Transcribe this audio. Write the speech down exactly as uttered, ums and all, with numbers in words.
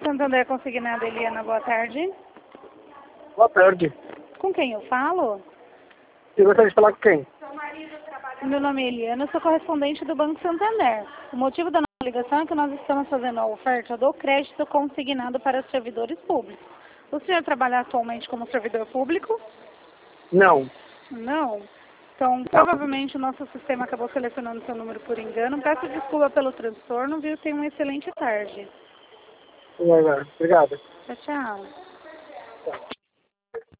Santander Consignado, Eliana, boa tarde. Boa tarde. Com quem eu falo? Eu gostaria de falar com quem? Meu nome é Eliana, eu sou correspondente do Banco Santander. O motivo da nossa ligação é que nós estamos fazendo a oferta do crédito consignado para os servidores públicos. O senhor trabalha atualmente como servidor público? Não. Não? Então, provavelmente o nosso sistema acabou selecionando seu número por engano. Peço desculpa pelo transtorno, viu? Tenha uma excelente tarde. Obrigado. Tchau, tchau. Tchau.